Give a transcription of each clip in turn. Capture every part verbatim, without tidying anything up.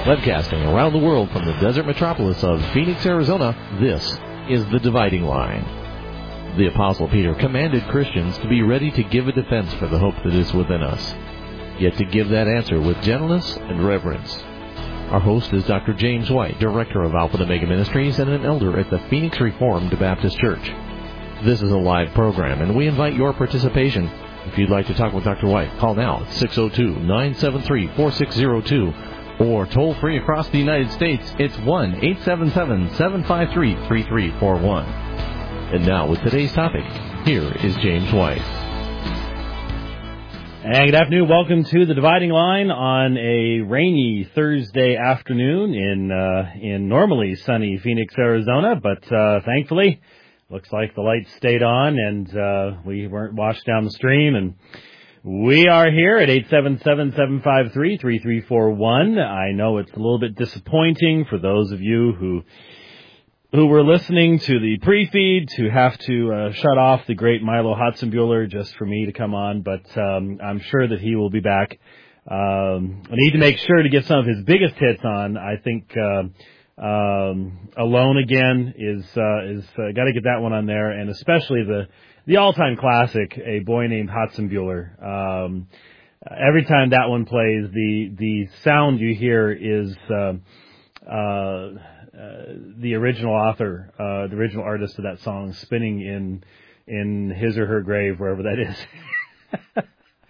Webcasting around the world from the desert metropolis of Phoenix, Arizona, this is The Dividing Line. The Apostle Peter commanded Christians to be ready to give a defense for the hope that is within us, yet to give that answer with gentleness and reverence. Our host is Doctor James White, Director of Alpha and Omega Ministries and an elder at the Phoenix Reformed Baptist Church. This is a live program, and we invite your participation. If you'd like to talk with Doctor White, call now at six oh two, nine seven three, four six oh two, or toll free across the United States, it's one eight seven seven, seven five three, three three four one. And now with today's topic, here is James White. And good afternoon. Welcome to The Dividing Line on a rainy Thursday afternoon in uh, in normally sunny Phoenix, Arizona. But uh, thankfully, looks like the lights stayed on and uh, we weren't washed down the stream. And we are here at eight seven seven, seven five three, three three four one. I know it's a little bit disappointing for those of you who who were listening to the pre-feed to have to uh, shut off the great Milo Hotzenbuehler just for me to come on, but um, I'm sure that he will be back. Um, I need to make sure to get some of his biggest hits on. I think uh, um, Alone Again is uh, is uh, got to get that one on there, and especially the the all-time classic, A Boy Named Hotzenbuehler. Um, every time that one plays, the the sound you hear is uh, uh, uh, the original author, uh, the original artist of that song, spinning in in his or her grave, wherever that is.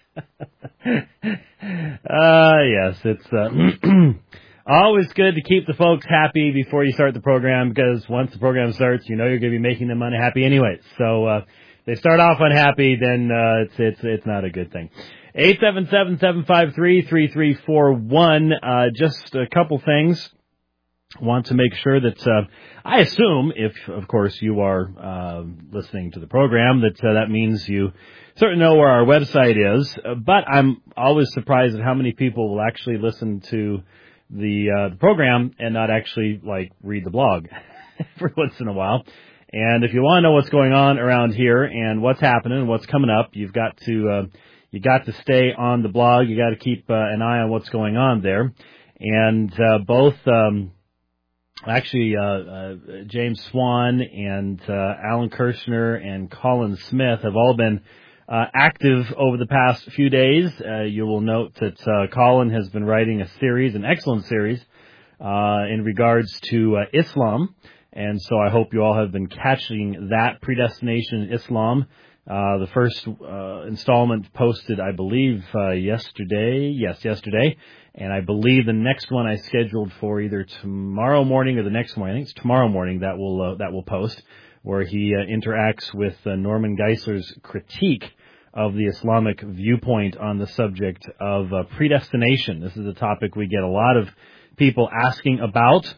uh, yes, it's uh, always good to keep the folks happy before you start the program, because once the program starts, you know you're going to be making them unhappy anyway. So uh, if they start off unhappy, then uh, it's it's it's not a good thing. eight seven seven, seven five three, three three four one. Uh, just a couple things. Want to make sure that, uh, I assume, if, of course, you are uh, listening to the program, that uh, that means you certainly know where our website is. Uh, but I'm always surprised at how many people will actually listen to the, uh, the program and not actually, like, read the blog every once in a while. And if you want to know what's going on around here and what's happening and what's coming up, you've got to uh, you got to stay on the blog. You got to keep uh, an eye on what's going on there. And uh, both... Um, Actually, uh, uh, James Swan and uh, Alan Kirshner and Colin Smith have all been uh, active over the past few days. Uh, you will note that uh, Colin has been writing a series, an excellent series, uh, in regards to uh, Islam. And so I hope you all have been catching that, Predestination in Islam. Uh, the first uh, installment posted, I believe, uh, yesterday. Yes, yesterday. And I believe the next one I scheduled for either tomorrow morning or the next morning. I think it's tomorrow morning that will uh, that will post, where he uh, interacts with uh, Norman Geisler's critique of the Islamic viewpoint on the subject of uh, predestination. This is a topic we get a lot of people asking about,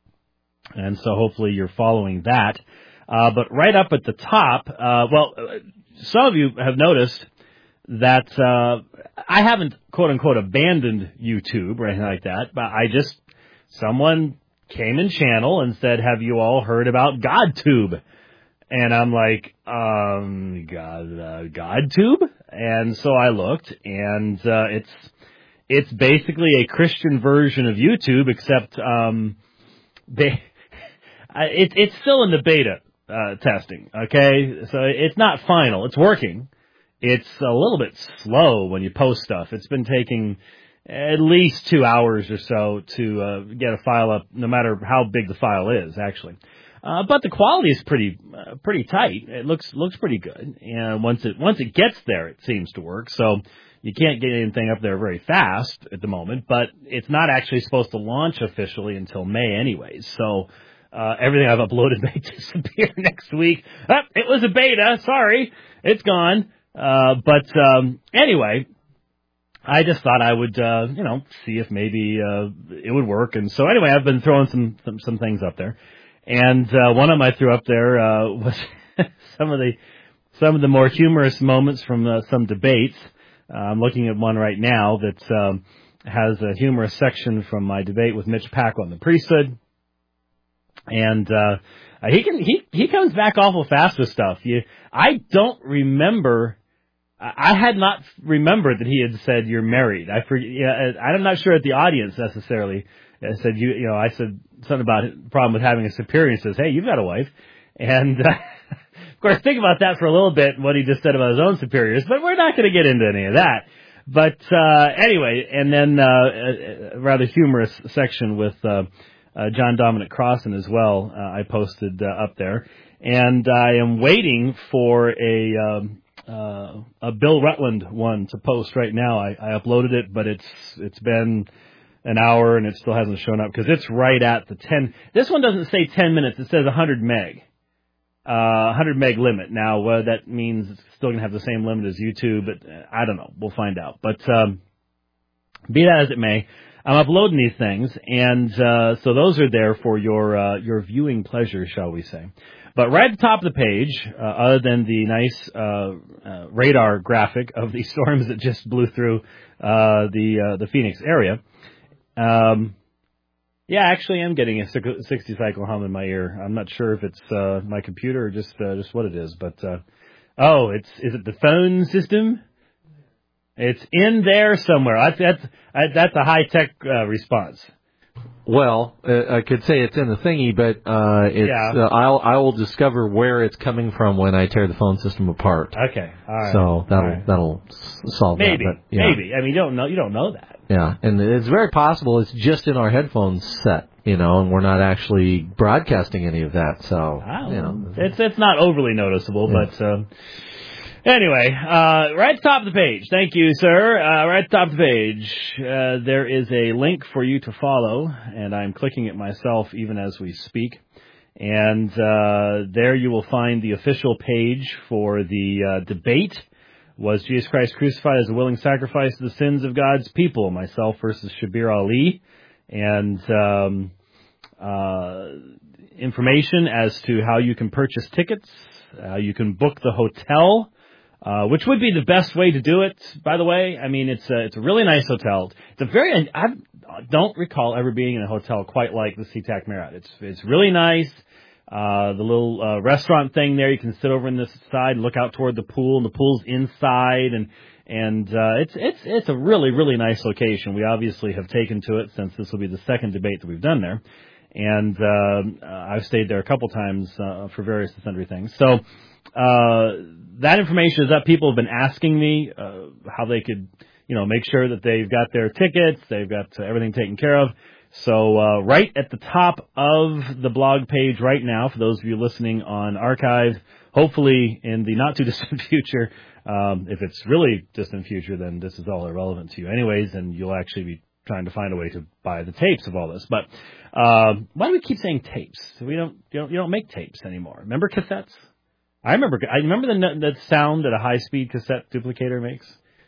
and so hopefully you're following that. Uh, but right up at the top, uh, well, some of you have noticed that uh, I haven't, quote-unquote, abandoned YouTube or anything like that, but I just, someone came in channel and said, have you all heard about GodTube? And I'm like, um, God, uh, GodTube? And so I looked, and uh, it's it's basically a Christian version of YouTube, except um, they, it, it's still in the beta uh, testing, okay? So it's not final. It's working. It's a little bit slow when you post stuff. It's been taking at least two hours or so to uh, get a file up, no matter how big the file is, actually. Uh, but the quality is pretty uh, pretty tight. It looks looks pretty good. And once it once it gets there, it seems to work. So you can't get anything up there very fast at the moment. But it's not actually supposed to launch officially until May, anyways. So uh, everything I've uploaded may disappear next week. Oh, it was a beta. Sorry, it's gone. Uh, but, um, anyway, I just thought I would, uh, you know, see if maybe, uh, it would work. And so anyway, I've been throwing some, some, some things up there. And, uh, one of them I threw up there, uh, was some of the, some of the more humorous moments from, uh, some debates. Uh, I'm looking at one right now that, um, has a humorous section from my debate with Mitch Pack on the priesthood. And, uh, he can, he, he comes back awful fast with stuff. You, I don't remember, I had not remembered that he had said you're married. I forget, yeah, I'm not sure at the audience necessarily I said, you, you know, I said something about the problem with having a superior. He says, hey, you've got a wife. And, uh, of course, think about that for a little bit, what he just said about his own superiors, but we're not going to get into any of that. But, uh, anyway, and then, uh, a, a rather humorous section with, uh, uh, John Dominic Crossan as well, uh, I posted, uh, up there. And I am waiting for a, um, uh, a Bill Rutland one to post right now. I, I uploaded it, but it's, it's been an hour and it still hasn't shown up because it's right at the ten. This one doesn't say ten minutes. It says one hundred meg, uh, one hundred meg limit. Now, uh, that means it's still going to have the same limit as YouTube, but uh, I don't know. We'll find out. But, um, be that as it may, I'm uploading these things, and uh, so those are there for your uh, your viewing pleasure, shall we say. But right at the top of the page, uh, other than the nice uh, uh, radar graphic of the storms that just blew through uh, the uh, the Phoenix area, um, yeah, actually, I'm getting a sixty cycle hum in my ear. I'm not sure if it's uh, my computer or just uh, just what it is, but uh, oh, it's is it the phone system? It's in there somewhere. I, that's I, that's a high tech uh, response. Well, uh, I could say it's in the thingy, but uh, it's Yeah. uh, I'll I will discover where it's coming from when I tear the phone system apart. Okay, all right. So that'll All right. that'll solve maybe that. But, yeah. maybe. I mean, you don't know. You don't know that. Yeah, and it's very possible it's just in our headphones set, you know, and we're not actually broadcasting any of that. So Wow. you know, it's it's not overly noticeable, Yeah. but. Um, Anyway, uh, right at the top of the page, thank you, sir. Uh, right at the top of the page, uh, there is a link for you to follow, and I'm clicking it myself even as we speak. And uh, there you will find the official page for the uh, debate. Was Jesus Christ crucified as a willing sacrifice to the sins of God's people? Myself versus Shabir Ali. And um, uh, information as to how you can purchase tickets, how you can book the hotel, Uh, which would be the best way to do it, by the way. I mean, it's a, it's a really nice hotel. It's a very, I don't recall ever being in a hotel quite like the SeaTac Marriott. It's, it's really nice. Uh, the little, uh, restaurant thing there, you can sit over in this side and look out toward the pool, and the pool's inside, and, and, uh, it's, it's, it's a really, really nice location. We obviously have taken to it since this will be the second debate that we've done there. And, uh, I've stayed there a couple times, uh, for various and sundry things. So, uh, that information is up. People have been asking me uh, how they could, you know, make sure that they've got their tickets, they've got uh, everything taken care of. So uh, right at the top of the blog page right now, for those of you listening on archive, hopefully in the not-too-distant future, um, if it's really distant future, then this is all irrelevant to you anyways, and you'll actually be trying to find a way to buy the tapes of all this. But uh, why do we keep saying tapes? We don't, you don't, you don't make tapes anymore. Remember cassettes? I remember. I remember the the sound that a high-speed cassette duplicator makes.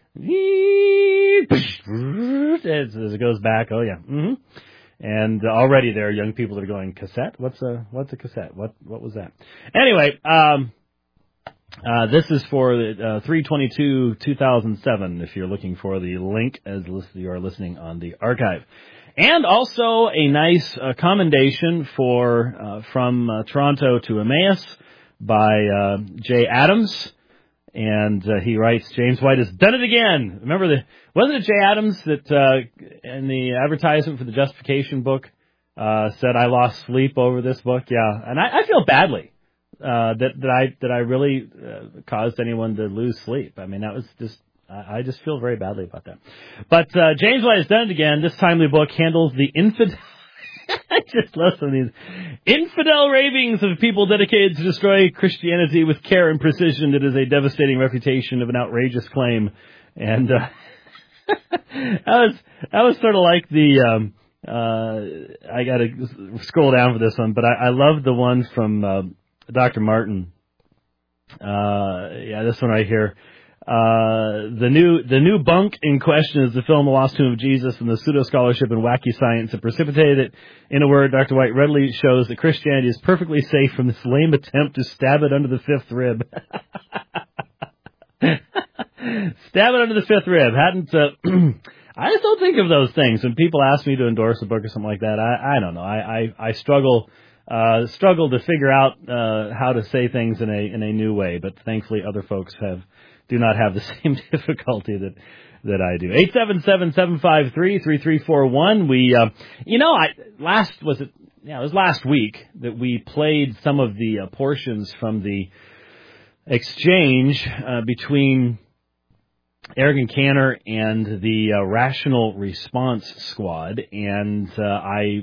As, as it goes back. Oh yeah. Mm-hmm. And already there are young people that are going, cassette? What's a what's a cassette? What what was that? Anyway, um, uh, this is for uh, three twenty-two two thousand seven. If you're looking for the link, as you are listening on the archive. And also a nice uh, commendation for uh, from uh, Toronto to Emmaus by uh, Jay Adams, and uh, he writes, James White has done it again. Remember, the wasn't it Jay Adams that uh, in the advertisement for the Justification book uh, said, I lost sleep over this book? Yeah, and I, I feel badly uh, that, that I that I really uh, caused anyone to lose sleep. I mean, that was just, I, I just feel very badly about that. But uh, James White has done it again. This timely book handles the infidel. I just love some of these infidel ravings of people dedicated to destroy Christianity with care and precision. It is a devastating refutation of an outrageous claim. And uh, that was that was sort of like the um, uh, I got to scroll down for this one, but I, I love the one from uh, Doctor Martin. Uh, yeah, this one right here. Uh, the new, the new bunk in question is the film The Lost Tomb of Jesus, and the pseudo-scholarship and wacky science that precipitated it. In a word, Doctor White readily shows that Christianity is perfectly safe from this lame attempt to stab it under the fifth rib. Stab it under the fifth rib. Hadn't, uh, I just don't think of those things. When people ask me to endorse a book or something like that, I, I don't know. I, I, I struggle, uh, struggle to figure out, uh, how to say things in a, in a new way, but thankfully other folks have, do not have the same difficulty that that I do. eight seven seven, seven five three, three three four one. We, uh, you know, I last, was it, yeah, it was last week that we played some of the uh, portions from the exchange uh, between Eric and Cantor and the uh, Rational Response Squad, and uh, I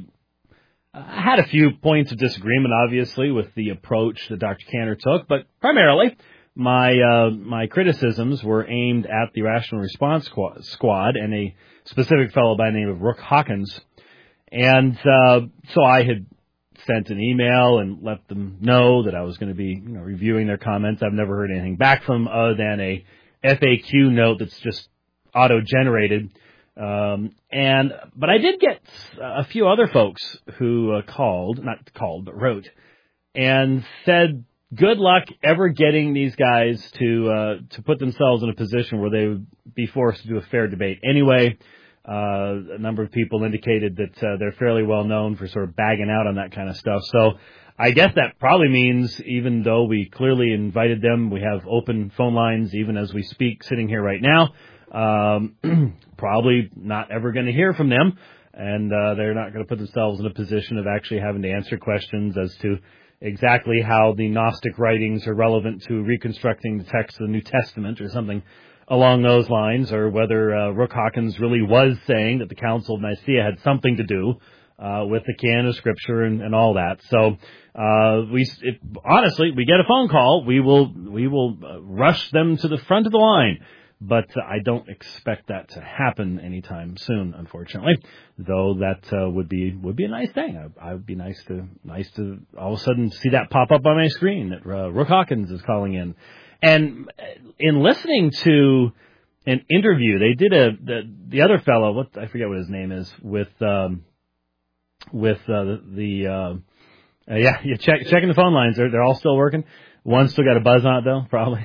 I had a few points of disagreement, obviously, with the approach that Doctor Cantor took, but primarily my uh, my criticisms were aimed at the Rational Response Squad and a specific fellow by the name of Rook Hawkins. And uh, so I had sent an email and let them know that I was going to be you know, reviewing their comments. I've never heard anything back from them other than a F A Q note that's just auto-generated. Um, and but I did get a few other folks who uh, called, not called, but wrote, and said, good luck ever getting these guys to uh, to put themselves in a position where they would be forced to do a fair debate. Anyway, uh, a number of people indicated that uh, they're fairly well known for sort of bagging out on that kind of stuff. So I guess that probably means, even though we clearly invited them, we have open phone lines even as we speak, sitting here right now. Um, probably not ever going to hear from them, and uh, they're not going to put themselves in a position of actually having to answer questions as to exactly how the Gnostic writings are relevant to reconstructing the text of the New Testament or something along those lines, or whether uh, Rook Hawkins really was saying that the Council of Nicaea had something to do uh, with the canon of Scripture and, and all that. So uh, we, if, honestly, we get a phone call, we will we will uh, rush them to the front of the line. But uh, I don't expect that to happen anytime soon, unfortunately. Though that uh, would be would be a nice thing. I, I would be nice to nice to all of a sudden see that pop up on my screen that uh, Rook Hawkins is calling in. And in listening to an interview, they did a the, the other fellow. What I forget what his name is with um, with uh, the, the uh, uh, yeah you check checking the phone lines. They're they're all still working. One's still got a buzz on it though, probably.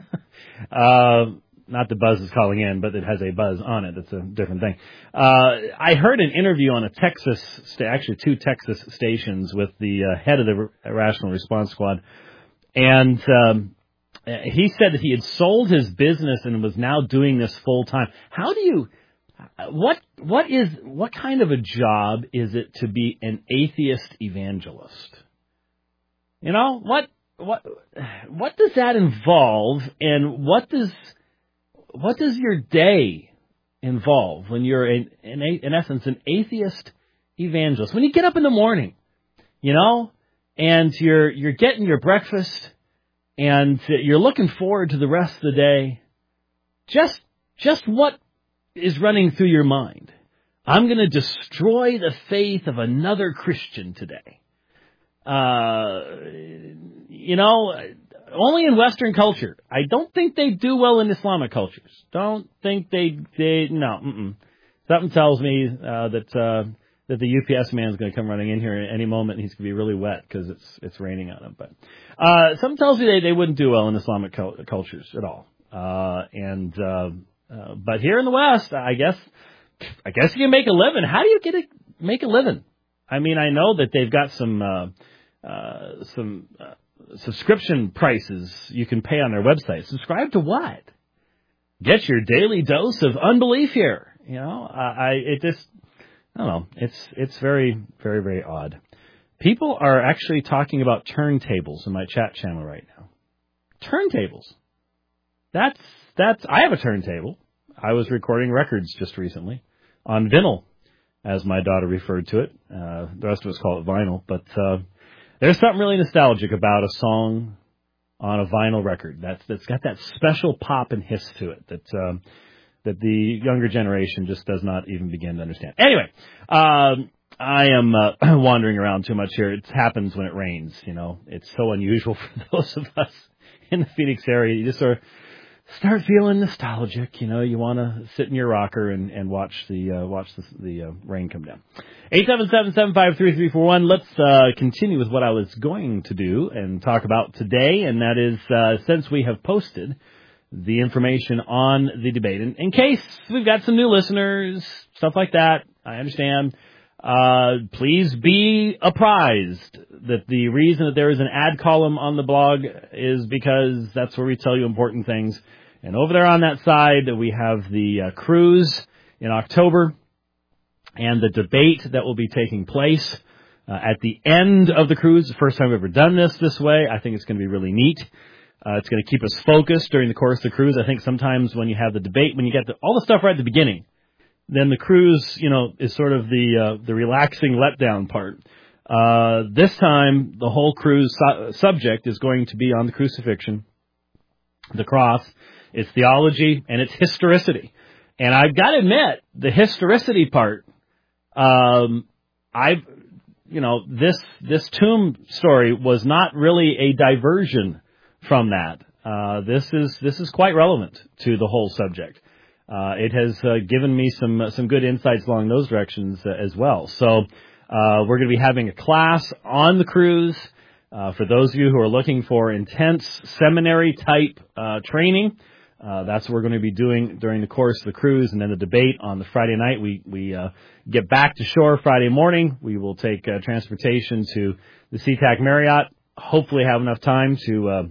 uh, Not the buzz is calling in, but it has a buzz on it. That's a different thing. Uh, I heard an interview on a Texas, sta- actually two Texas stations with the uh, head of the Rational Response Squad, and um, he said that he had sold his business and was now doing this full time. How do you? What what is what kind of a job is it to be an atheist evangelist? You know what what what does that involve, and what does What does your day involve when you're, in, in, in essence, an atheist evangelist? When you get up in the morning, you know, and you're you're getting your breakfast, and you're looking forward to the rest of the day, just just what is running through your mind? I'm going to destroy the faith of another Christian today. Uh, you know... Only in Western culture. I don't think they do well in Islamic cultures. Don't think they, they no. Mm-mm. Something tells me uh, that uh, that the U P S man is going to come running in here at any moment, and he's going to be really wet because it's it's raining on him. But uh, something tells me they, they wouldn't do well in Islamic cul- cultures at all. Uh, and uh, uh, but here in the West, I guess I guess you can make a living. How do you get to make a living? I mean, I know that they've got some uh, uh, some. Uh, subscription prices you can pay on their website. Subscribe to what? Get your daily dose of unbelief here. You know, I, I it just, I don't know. It's it's very, very, very odd. People are actually talking about turntables in my chat channel right now. Turntables. That's that's. I have a turntable. I was recording records just recently on vinyl, as my daughter referred to it. Uh, the rest of us call it vinyl, but. Uh, There's something really nostalgic about a song on a vinyl record. That's that's got that special pop and hiss to it that um, that the younger generation just does not even begin to understand. Anyway, um, I am uh, wandering around too much here. It happens when it rains. You know, it's so unusual for those of us in the Phoenix area. You just sort of start feeling nostalgic. You know, you want to sit in your rocker and, and watch the uh, watch the, the uh, rain come down. eight seven seven, seven five three, three four one. Let's uh, continue with what I was going to do and talk about today, and that is uh, since we have posted the information on the debate. In, in case we've got some new listeners, stuff like that, I understand. Uh, please be apprised that the reason that there is an ad column on the blog is because that's where we tell you important things. And over there on that side, we have the uh, cruise in October and the debate that will be taking place uh, at the end of the cruise. The first time we've ever done this this way. I think it's going to be really neat. Uh, it's going to keep us focused during the course of the cruise. I think sometimes when you have the debate, when you get the, all the stuff right at the beginning, then the cruise, you know, is sort of the uh, the relaxing letdown part. Uh, this time, the whole cruise su- subject is going to be on the crucifixion, the cross, its theology, and its historicity. And I've got to admit, the historicity part, um, I've, you know, this this tomb story was not really a diversion from that. Uh, this is this is quite relevant to the whole subject. Uh, it has uh, given me some uh, some good insights along those directions uh, as well. So uh, we're going to be having a class on the cruise uh, for those of you who are looking for intense seminary type uh, training. Uh, that's what we're going to be doing during the course of the cruise, and then the debate on the Friday night. We we uh, get back to shore Friday morning. We will take uh, transportation to the SeaTac Marriott. Hopefully, have enough time to uh,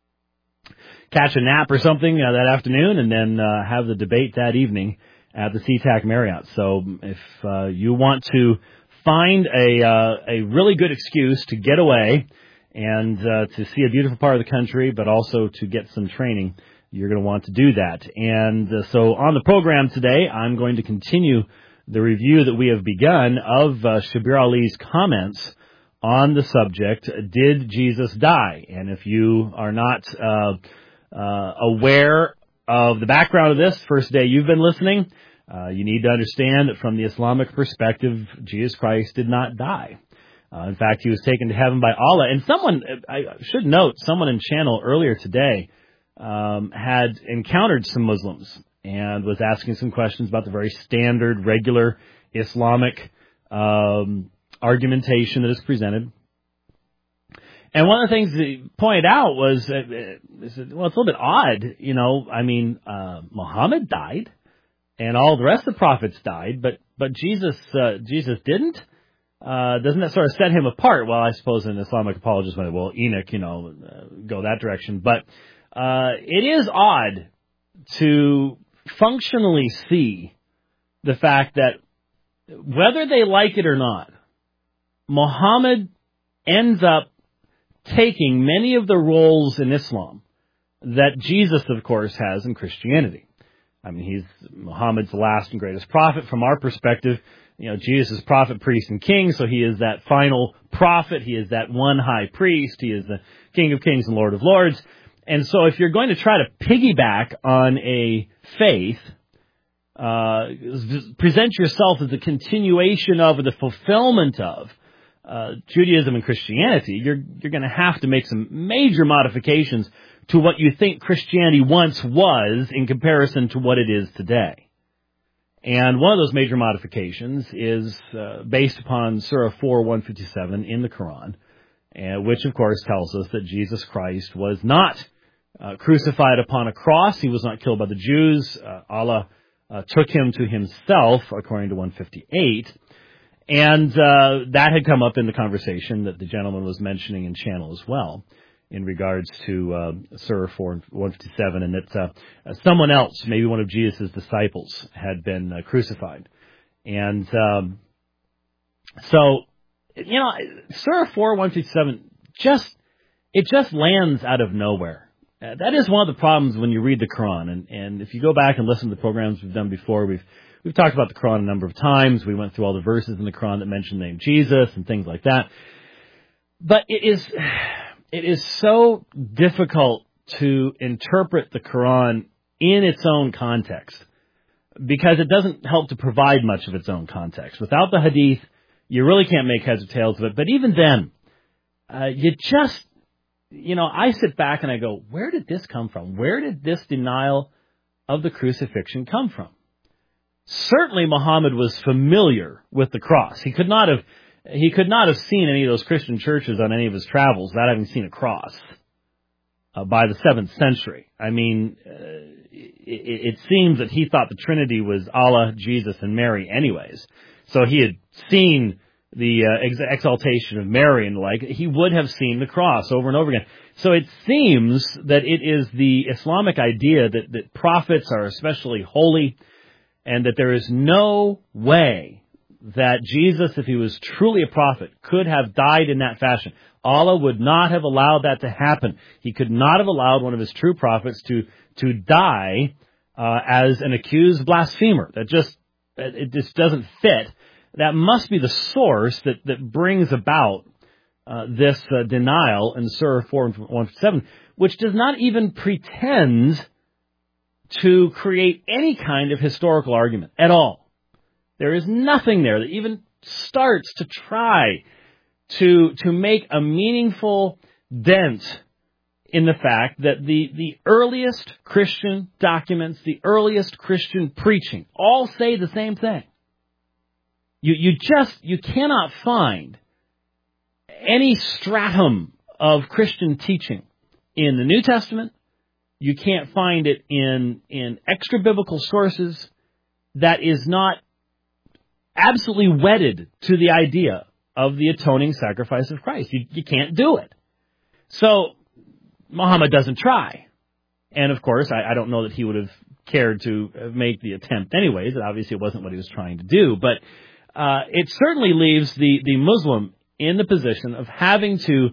catch a nap or something uh, that afternoon, and then uh, have the debate that evening at the SeaTac Marriott. So, if uh, you want to find a uh, a really good excuse to get away and uh, to see a beautiful part of the country, but also to get some training, you're going to want to do that. And uh, so on the program today, I'm going to continue the review that we have begun of uh, Shabir Ali's comments on the subject, Did Jesus Die? And if you are not uh, uh, aware of the background of this, first day you've been listening, uh, you need to understand that from the Islamic perspective, Jesus Christ did not die. Uh, in fact, he was taken to heaven by Allah. And someone, I should note, someone in channel earlier today Um, had encountered some Muslims and was asking some questions about the very standard, regular Islamic um, argumentation that is presented. And one of the things that he pointed out was, uh, well, it's a little bit odd, you know, I mean, uh, Muhammad died and all the rest of the prophets died, but but Jesus uh, Jesus didn't. Uh, doesn't that sort of set him apart? Well, I suppose an Islamic apologist might, well, Enoch, you know, uh, go that direction, but Uh, it is odd to functionally see the fact that whether they like it or not, Muhammad ends up taking many of the roles in Islam that Jesus, of course, has in Christianity. I mean, he's Muhammad's last and greatest prophet. From our perspective, you know, Jesus is prophet, priest, and king, so he is that final prophet. He is that one high priest. He is the King of kings and Lord of lords. And so if you're going to try to piggyback on a faith, uh, present yourself as the continuation of or the fulfillment of uh, Judaism and Christianity, you're you're going to have to make some major modifications to what you think Christianity once was in comparison to what it is today. And one of those major modifications is uh, based upon Surah four, one fifty-seven in the Quran, uh, which, of course, tells us that Jesus Christ was not uh, crucified upon a cross. He was not killed by the Jews. Uh, Allah uh, took him to himself, according to one fifty-eight. And uh, that had come up in the conversation that the gentleman was mentioning in channel as well, in regards to uh, Surah four, one fifty-seven, and that uh, someone else, maybe one of Jesus' disciples, had been uh, crucified. And um, so, you know, Surah four, one fifty-seven, just, it just lands out of nowhere. Uh, that is one of the problems when you read the Quran. And, and if you go back and listen to the programs we've done before, we've we've talked about the Quran a number of times. We went through all the verses in the Quran that mention the name Jesus and things like that. But it is it is so difficult to interpret the Quran in its own context because it doesn't help to provide much of its own context. Without the Hadith, you really can't make heads or tails of it. But even then, uh, you just, you know, I sit back and I go, where did this come from? Where did this denial of the crucifixion come from? Certainly Muhammad was familiar with the cross. He could not have he could not have seen any of those Christian churches on any of his travels without having seen a cross uh, by the seventh century. I mean, uh, it, it seems that he thought the Trinity was Allah, Jesus, and Mary anyways. So he had seen the uh, ex- exaltation of Mary and the like, he would have seen the cross over and over again. So it seems that it is the Islamic idea that, that prophets are especially holy, and that there is no way that Jesus, if he was truly a prophet, could have died in that fashion. Allah would not have allowed that to happen. He could not have allowed one of his true prophets to to die uh, as an accused blasphemer. That just it just doesn't fit. That must be the source that, that brings about uh, this uh, denial in Surah four one seven, which does not even pretend to create any kind of historical argument at all. There is nothing there that even starts to try to to make a meaningful dent in the fact that the, the earliest Christian documents, the earliest Christian preaching, all say the same thing. You you just you cannot find any stratum of Christian teaching in the New Testament. You can't find it in, in extra-biblical sources that is not absolutely wedded to the idea of the atoning sacrifice of Christ. You, you can't do it. So, Muhammad doesn't try. And, of course, I, I don't know that he would have cared to make the attempt anyways. Obviously, it wasn't what he was trying to do. But uh, it certainly leaves the, the Muslim in the position of having to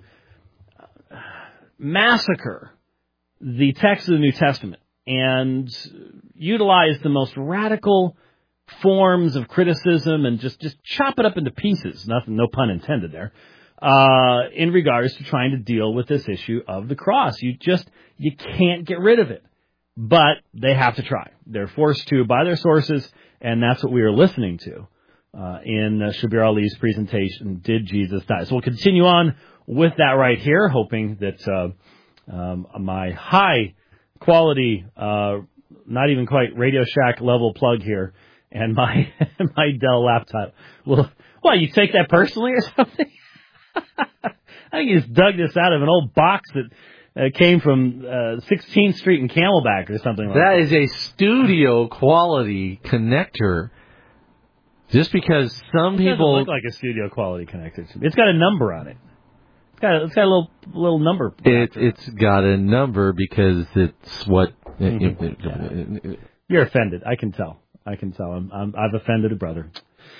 massacre the text of the New Testament and utilize the most radical forms of criticism and just, just chop it up into pieces, nothing, no pun intended there, uh, in regards to trying to deal with this issue of the cross. You just, you can't get rid of it. But they have to try. They're forced to by their sources, and that's what we are listening to uh, in uh, Shabir Ali's presentation, Did Jesus Die? So we'll continue on with that right here, hoping that uh, Um, my high quality, uh, not even quite Radio Shack level plug here, and my my Dell laptop will. Well, you take that personally or something? I think you just dug this out of an old box that uh, came from uh, sixteenth Street in Camelback or something like that. That is a studio quality connector. Just because some it people doesn't look like a studio quality connector. It's got a number on it. It's got a, it's got a little little number. It, it's got a number because it's what... Mm-hmm. It, it, yeah. it, You're offended. I can tell. I can tell. I'm, I'm, I've offended a brother.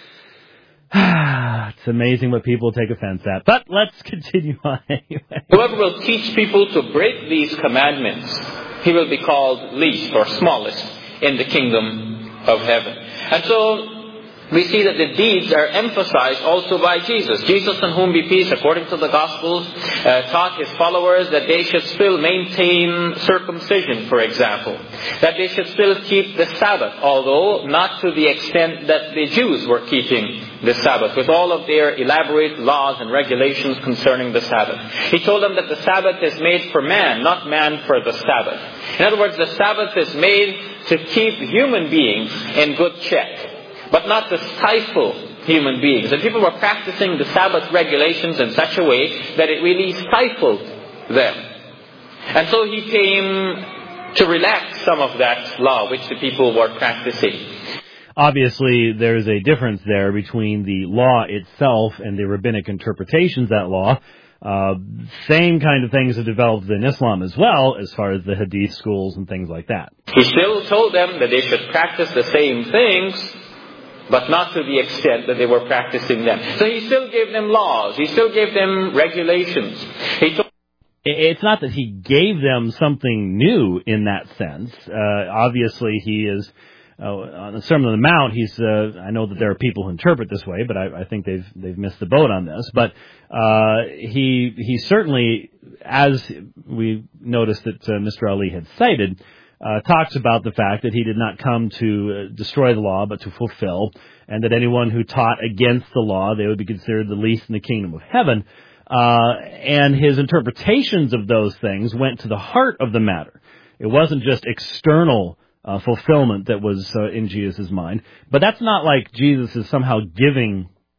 It's amazing what people take offense at. But let's continue on anyway. Whoever will teach people to break these commandments, he will be called least or smallest in the kingdom of heaven. And so we see that the deeds are emphasized also by Jesus. Jesus, on whom be peace, according to the Gospels, uh, taught his followers that they should still maintain circumcision, for example. That they should still keep the Sabbath, although not to the extent that the Jews were keeping the Sabbath, with all of their elaborate laws and regulations concerning the Sabbath. He told them that the Sabbath is made for man, not man for the Sabbath. In other words, the Sabbath is made to keep human beings in good check, but not to stifle human beings. And people were practicing the Sabbath regulations in such a way that it really stifled them. And so he came to relax some of that law which the people were practicing. Obviously, there's a difference there between the law itself and the rabbinic interpretations of that law. Uh, same kind of things have developed in Islam as well, as far as the Hadith schools and things like that. He still told them that they should practice the same things, but not to the extent that they were practicing them. So he still gave them laws. He still gave them regulations. He told It's not that he gave them something new in that sense. Uh, obviously, he is, uh, on the Sermon on the Mount, he's, uh, I know that there are people who interpret this way, but I, I think they've, they've missed the boat on this. But, uh, he, he certainly, as we noticed that uh, Mister Ali had cited, Uh, talks about the fact that he did not come to uh, destroy the law, but to fulfill, and that anyone who taught against the law, they would be considered the least in the kingdom of heaven. Uh, and his interpretations of those things went to the heart of the matter. It wasn't just external uh, fulfillment that was uh, in Jesus' mind, but that's not like Jesus is somehow giving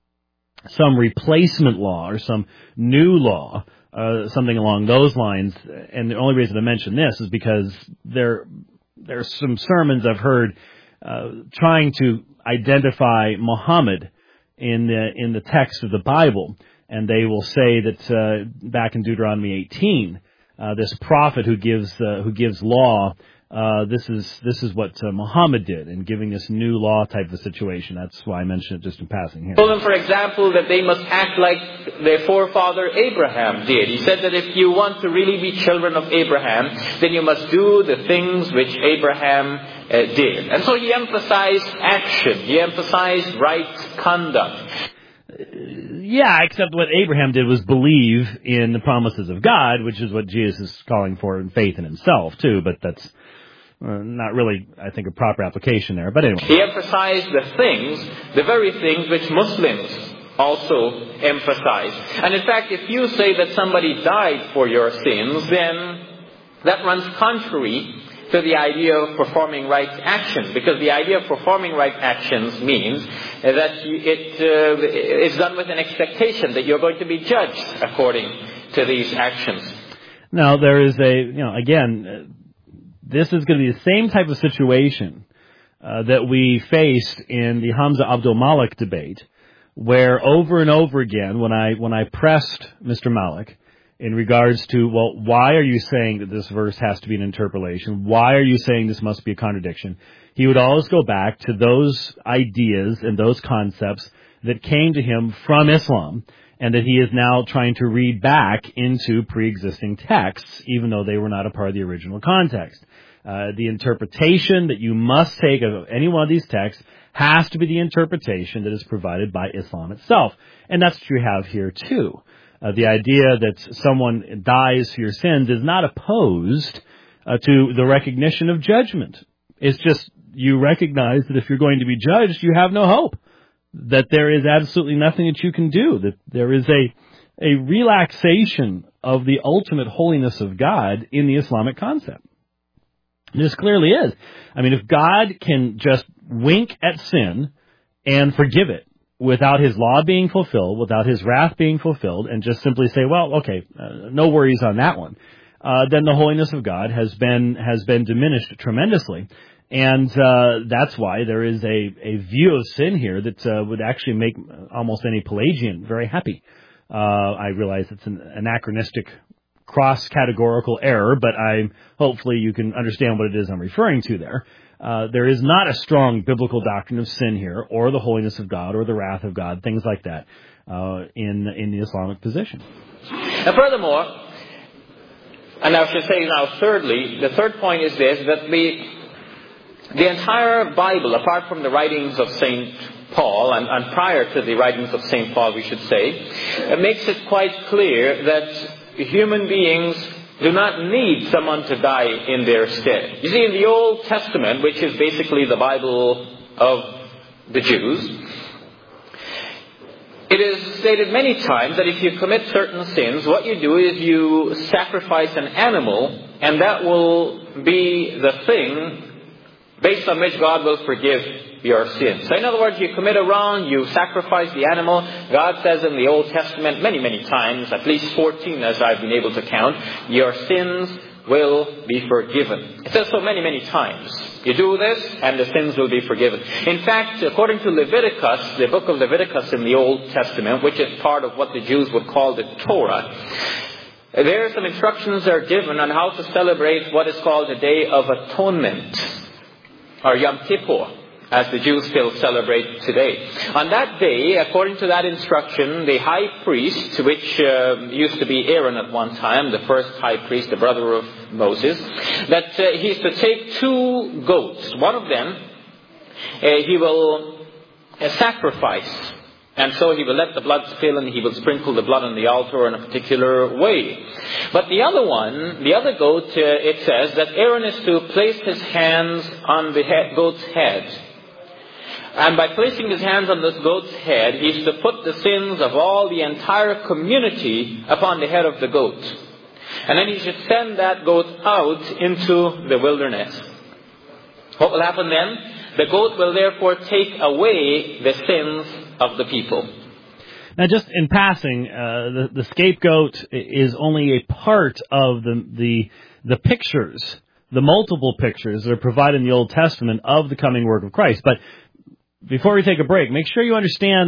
some replacement law or some new law. Uh, something along those lines, and the only reason I mention this is because there there's some sermons I've heard uh, trying to identify Muhammad in the in the text of the Bible, and they will say that uh, back in Deuteronomy eighteen, uh, this prophet who gives uh, who gives law. Uh, this is this is what uh, Muhammad did in giving this new law type of situation. That's why I mentioned it just in passing here. Told them, for example, that they must act like their forefather Abraham did. He said that if you want to really be children of Abraham, then you must do the things which Abraham uh, did. And so he emphasized action. He emphasized right conduct. Yeah, except what Abraham did was believe in the promises of God, which is what Jesus is calling for in faith in himself, too. But that's Uh, not really, I think, a proper application there. But anyway. He emphasized the things, the very things which Muslims also emphasize. And in fact, if you say that somebody died for your sins, then that runs contrary to the idea of performing right actions. Because the idea of performing right actions means that it uh, is done with an expectation that you're going to be judged according to these actions. Now, there is a, you know, again... Uh, This is going to be the same type of situation uh, that we faced in the Hamza Abdul Malik debate, where over and over again, when I when I pressed Mister Malik in regards to, well, why are you saying that this verse has to be an interpolation? Why are you saying this must be a contradiction? He would always go back to those ideas and those concepts that came to him from Islam, and that he is now trying to read back into pre-existing texts, even though they were not a part of the original context. Uh, the interpretation that you must take of any one of these texts has to be the interpretation that is provided by Islam itself. And that's what you have here, too. Uh, the idea that someone dies for your sins is not opposed uh, to the recognition of judgment. It's just you recognize that if you're going to be judged, you have no hope. That there is absolutely nothing that you can do. That there is a a relaxation of the ultimate holiness of God in the Islamic concept. This clearly is. I mean, if God can just wink at sin and forgive it without his law being fulfilled, without his wrath being fulfilled, and just simply say, well, okay, uh, no worries on that one, uh, then the holiness of God has been has been diminished tremendously. And uh, that's why there is a, a view of sin here that uh, would actually make almost any Pelagian very happy. Uh, I realize it's an anachronistic cross-categorical error, but I'm hopefully you can understand what it is I'm referring to there. Uh, there is not a strong biblical doctrine of sin here, or the holiness of God, or the wrath of God, things like that, uh, in in the Islamic position. And furthermore, and I should say now thirdly, the third point is this, that the the entire Bible, apart from the writings of Saint Paul, and, and prior to the writings of Saint Paul, we should say, it makes it quite clear that human beings do not need someone to die in their stead. You see, in the Old Testament, which is basically the Bible of the Jews, it is stated many times that if you commit certain sins, what you do is you sacrifice an animal, and that will be the thing based on which God will forgive your sins. So in other words, you commit a wrong, you sacrifice the animal. God says in the Old Testament many, many times, at least fourteen as I've been able to count, your sins will be forgiven. It says so many, many times. You do this and the sins will be forgiven. In fact, according to Leviticus, the book of Leviticus in the Old Testament, which is part of what the Jews would call the Torah, there are some instructions that are given on how to celebrate what is called the Day of Atonement, or Yom Kippur, as the Jews still celebrate today. On that day, according to that instruction, the high priest, which uh, used to be Aaron at one time, the first high priest, the brother of Moses, that uh, he's to take two goats. One of them, uh, he will uh, sacrifice. And so he will let the blood spill and he will sprinkle the blood on the altar in a particular way. But the other one, the other goat, uh, it says that Aaron is to place his hands on the head, goat's head. And by placing his hands on this goat's head, he is to put the sins of all the entire community upon the head of the goat. And then he should send that goat out into the wilderness. What will happen then? The goat will therefore take away the sins of the people. Now, just in passing, uh, the, the scapegoat is only a part of the, the the pictures, the multiple pictures that are provided in the Old Testament of the coming work of Christ. But before we take a break, make sure you understand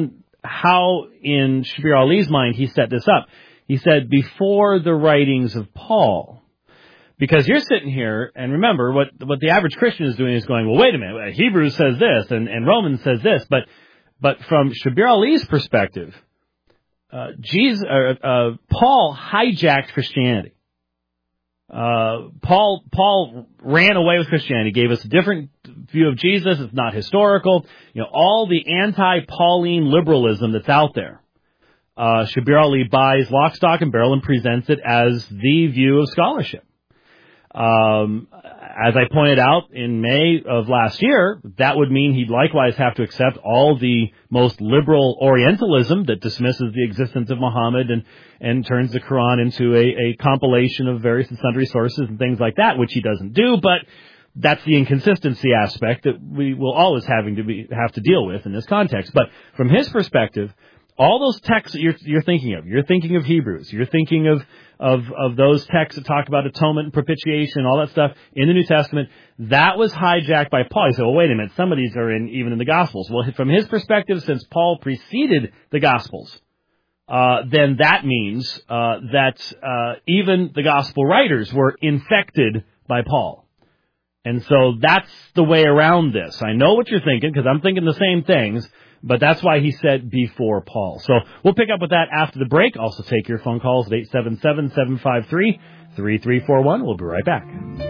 how in Shabir Ali's mind he set this up. He said, before the writings of Paul. Because you're sitting here, and remember, what what the average Christian is doing is going, well, wait a minute, Hebrews says this, and, and Romans says this, but but from Shabir Ali's perspective, uh, Jesus, uh, uh, Paul hijacked Christianity. Uh, Paul Paul ran away with Christianity, gave us a different view of Jesus. It's not historical. You know, all the anti-Pauline liberalism that's out there. Uh, Shabir Ali buys lock, stock, and barrel and presents it as the view of scholarship. Um, as I pointed out in May of last year, that would mean he'd likewise have to accept all the most liberal Orientalism that dismisses the existence of Muhammad and, and turns the Quran into a, a compilation of various and sundry sources and things like that, which he doesn't do, but that's the inconsistency aspect that we will always having to be, have to deal with in this context. But from his perspective, all those texts that you're, you're thinking of, you're thinking of Hebrews, you're thinking of, of, of those texts that talk about atonement and propitiation and all that stuff in the New Testament, that was hijacked by Paul. He said, well, wait a minute, some of these are in, even in the Gospels. Well, from his perspective, since Paul preceded the Gospels, uh, then that means, uh, that, uh, even the Gospel writers were infected by Paul. And so that's the way around this. I know what you're thinking, because I'm thinking the same things. But that's why he said before Paul. So we'll pick up with that after the break. Also take your phone calls at eight seven seven, seven five three, three three four one. We'll be right back.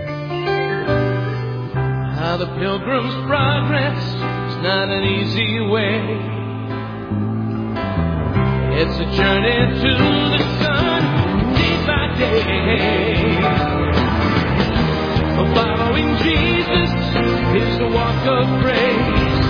How the Pilgrim's Progress is not an easy way. It's a journey to the sun, day by day. Following Jesus is a walk of praise.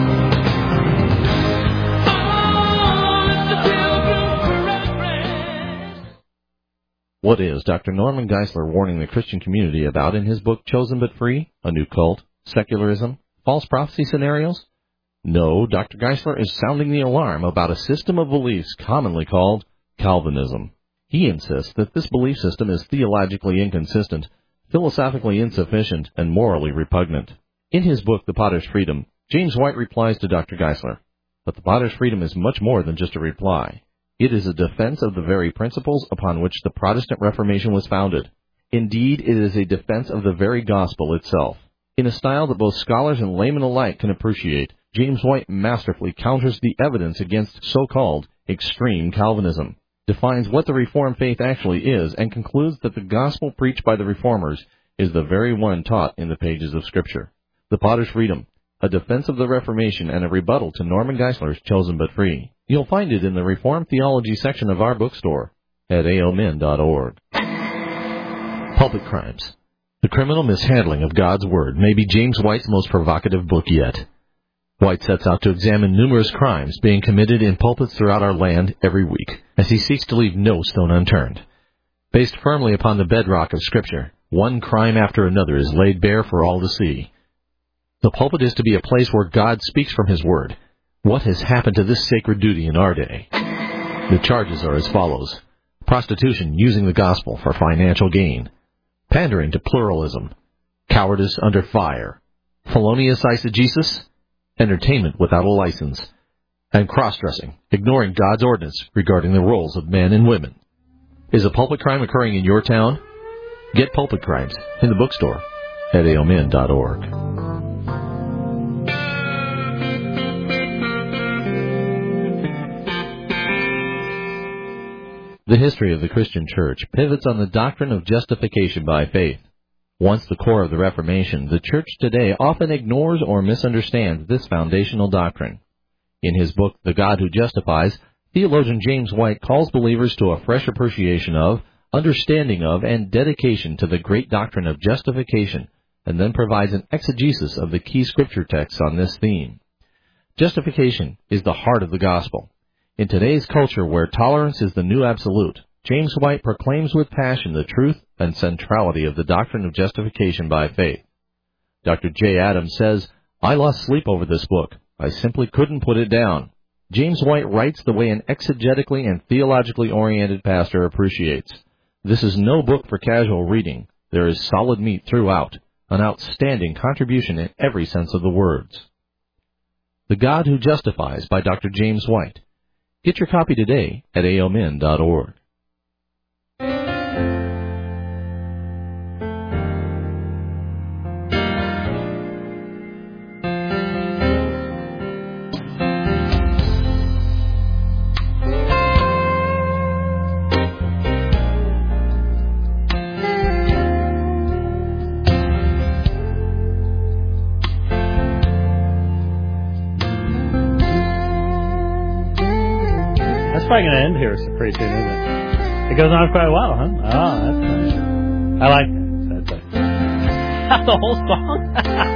What is Doctor Norman Geisler warning the Christian community about in his book Chosen But Free? A New Cult, Secularism, False Prophecy Scenarios? No, Doctor Geisler is sounding the alarm about a system of beliefs commonly called Calvinism. He insists that this belief system is theologically inconsistent, philosophically insufficient, and morally repugnant. In his book The Potter's Freedom, James White replies to Doctor Geisler, but the Potter's Freedom is much more than just a reply. It is a defense of the very principles upon which the Protestant Reformation was founded. Indeed, it is a defense of the very gospel itself. In a style that both scholars and laymen alike can appreciate, James White masterfully counters the evidence against so-called extreme Calvinism, defines what the Reformed faith actually is, and concludes that the gospel preached by the Reformers is the very one taught in the pages of Scripture. The Potter's Freedom, a defense of the Reformation and a rebuttal to Norman Geisler's Chosen But Free. You'll find it in the Reformed Theology section of our bookstore at a o min dot org. Pulpit Crimes. The Criminal Mishandling of God's Word may be James White's most provocative book yet. White sets out to examine numerous crimes being committed in pulpits throughout our land every week, as he seeks to leave no stone unturned. Based firmly upon the bedrock of Scripture, one crime after another is laid bare for all to see. The pulpit is to be a place where God speaks from His Word. What has happened to this sacred duty in our day? The charges are as follows. Prostitution using the gospel for financial gain. Pandering to pluralism. Cowardice under fire. Felonious eisegesis. Entertainment without a license. And cross-dressing, ignoring God's ordinance regarding the roles of men and women. Is a pulpit crime occurring in your town? Get Pulpit Crimes in the bookstore at a o min dot org. The history of the Christian Church pivots on the doctrine of justification by faith. Once the core of the Reformation, the Church today often ignores or misunderstands this foundational doctrine. In his book, The God Who Justifies, theologian James White calls believers to a fresh appreciation of, understanding of, and dedication to the great doctrine of justification, and then provides an exegesis of the key Scripture texts on this theme. Justification is the heart of the gospel. In today's culture where tolerance is the new absolute, James White proclaims with passion the truth and centrality of the doctrine of justification by faith. Doctor J. Adams says, I lost sleep over this book. I simply couldn't put it down. James White writes the way an exegetically and theologically oriented pastor appreciates. This is no book for casual reading. There is solid meat throughout, an outstanding contribution in every sense of the words. The God Who Justifies by Doctor James White Get your copy today at A O Min dot org. Probably going to end here pretty soon, isn't it? It goes on quite a while, huh? Oh, that's nice. I like that. That's it. That's the whole song?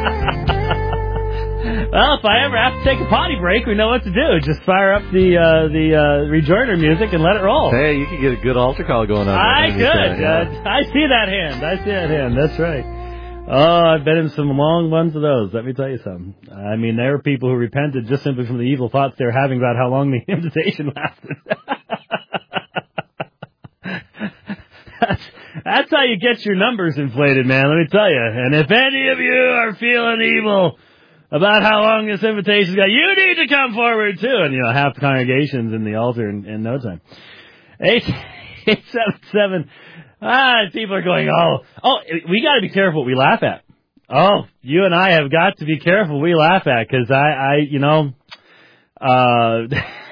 Well, if I ever have to take a potty break, we know what to do. Just fire up the uh, the uh, rejoinder music and let it roll. Hey, you can get a good altar call going on. I could. Yeah. Uh, I see that hand. I see that hand. That's right. Oh, I've been in some long ones of those. Let me tell you something. I mean, there were people who repented just simply from the evil thoughts they were having about how long the invitation lasted. that's, that's how you get your numbers inflated, man, let me tell you. And if any of you are feeling evil about how long this invitation's got, you need to come forward, too. And, you know, half the congregation's in the altar in, in no time. Eight, eight, seven, seven. Ah, people are going, oh, oh, we got to be careful what we laugh at. Oh, you and I have got to be careful what we laugh at, because I, I, you know, uh,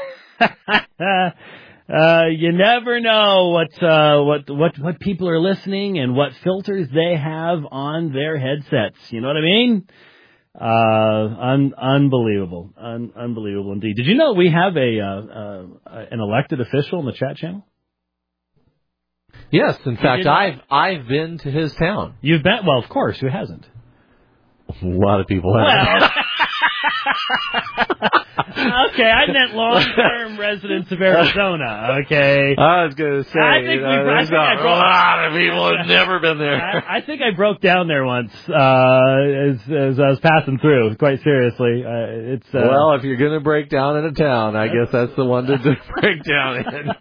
uh, you never know what, uh, what, what, what people are listening and what filters they have on their headsets. You know what I mean? Uh, un- unbelievable, un- unbelievable indeed. Did you know we have a, uh, uh, an elected official in the chat channel? Yes, in fact, I've I've been to his town. You've been? Well, of course. Who hasn't? A lot of people have. Well, okay, I meant long-term residents of Arizona. Okay, I was going to say, I think you know, we, I there's think I a broke, lot of people who've never been there. I, I think I broke down there once uh, as as I was passing through. Quite seriously, uh, it's uh, well, if you're going to break down in a town, I guess that's the one to break down in.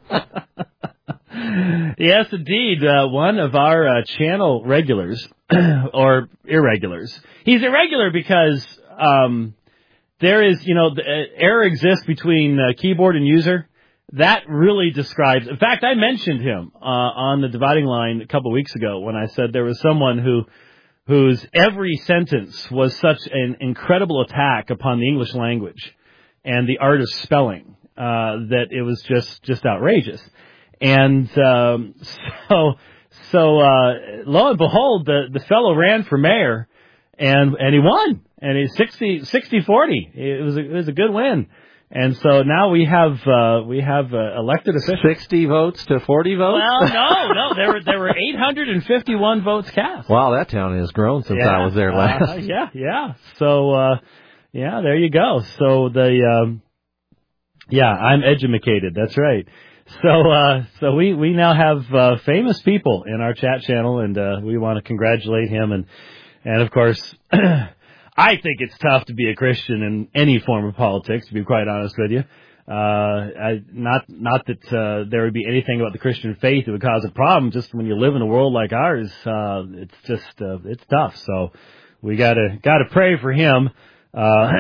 Yes, indeed. Uh, one of our uh, channel regulars, or irregulars. He's irregular because um, there is, you know, the uh, error exists between uh, keyboard and user. That really describes... In fact, I mentioned him uh, on the dividing line a couple of weeks ago when I said there was someone who whose every sentence was such an incredible attack upon the English language and the art of spelling uh, that it was just, just outrageous. And um, so, so uh, lo and behold, the, the fellow ran for mayor, and and he won, and he's sixty forty. It was a, it was a good win, and so now we have uh, we have uh, elected officials. Sixty votes to forty votes. Well, no, no, there were there were eight hundred and fifty one votes cast. Wow, that town has grown since yeah, I was there last. Uh, yeah, yeah. So uh, yeah, there you go. So the um, yeah, I'm edumacated. That's right. So, uh, so we, we now have, uh, famous people in our chat channel, and, uh, we want to congratulate him. And, and of course, I think it's tough to be a Christian in any form of politics, to be quite honest with you. Uh, I, not, not that, uh, there would be anything about the Christian faith that would cause a problem. Just when you live in a world like ours, uh, it's just, uh, it's tough. So we gotta, gotta pray for him. Uh,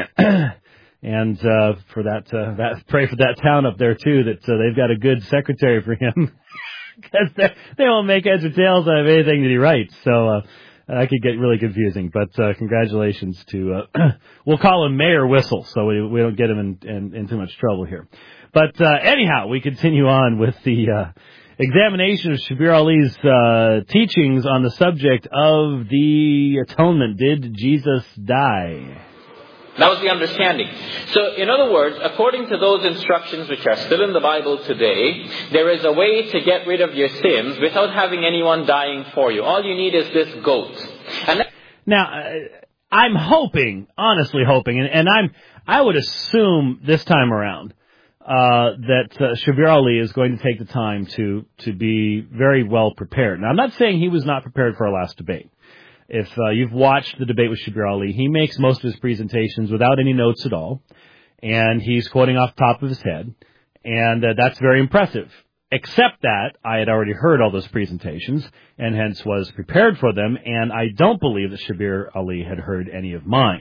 And uh, for that, uh, that, pray for that town up there too. That uh, they've got a good secretary for him, because they won't make heads or tails out of anything that he writes. So uh, that could get really confusing. But uh, congratulations to uh, we'll call him Mayor Whistle, so we we don't get him in, in, in too much trouble here. But uh, anyhow, we continue on with the uh, examination of Shabir Ali's uh, teachings on the subject of the atonement. Did Jesus die? That was the understanding. So, in other words, according to those instructions which are still in the Bible today, there is a way to get rid of your sins without having anyone dying for you. All you need is this goat. And that- now, uh, I'm hoping, honestly hoping, and, and I'm, I would assume this time around uh, that uh, Shabir Ali is going to take the time to to be very well prepared. Now, I'm not saying he was not prepared for our last debate. If uh, you've watched the debate with Shabir Ali, he makes most of his presentations without any notes at all, and he's quoting off the top of his head, and uh, that's very impressive. Except that I had already heard all those presentations, and hence was prepared for them, and I don't believe that Shabir Ali had heard any of mine.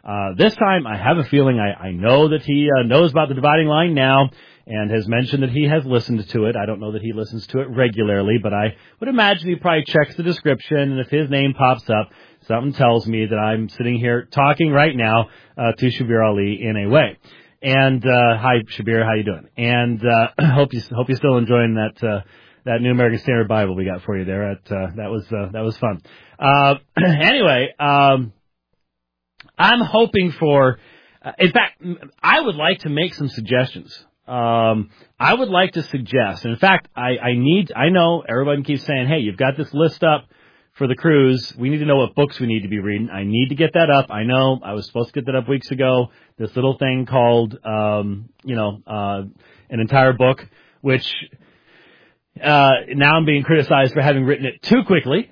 Uh, this time, I have a feeling I, I know that he uh, knows about the dividing line now and has mentioned that he has listened to it. I don't know that he listens to it regularly, but I would imagine he probably checks the description, and if his name pops up, something tells me that I'm sitting here talking right now uh, to Shabir Ali in a way. And uh, hi, Shabir, how you doing? And uh, hope you hope you're still enjoying that uh, that New American Standard Bible we got for you there. At, uh, that was uh, that was fun. Uh, anyway. Um, I'm hoping for, uh, in fact, I would like to make some suggestions. Um, I would like to suggest, and in fact, I, I need, I know everybody keeps saying, hey, you've got this list up for the cruise. We need to know what books we need to be reading. I need to get that up. I know I was supposed to get that up weeks ago. This little thing called, um, you know, uh, an entire book, which, uh, now I'm being criticized for having written it too quickly.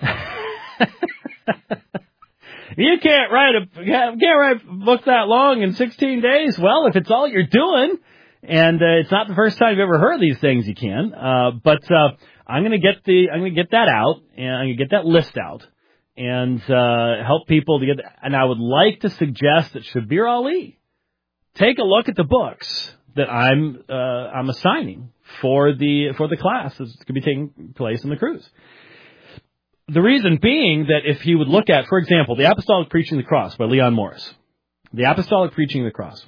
You can't write a can't write a book that long in sixteen days. Well, if it's all you're doing, and uh, it's not the first time you've ever heard these things, you can. Uh, but uh, I'm going to get the I'm going to get that out, and I'm going to get that list out, and uh, help people to get. The, and I would like to suggest that Shabir Ali take a look at the books that I'm uh, I'm assigning for the for the class that's going to be taking place in the cruise. The reason being that if he would look at, for example, The Apostolic Preaching of the Cross by Leon Morris, The Apostolic Preaching of the Cross.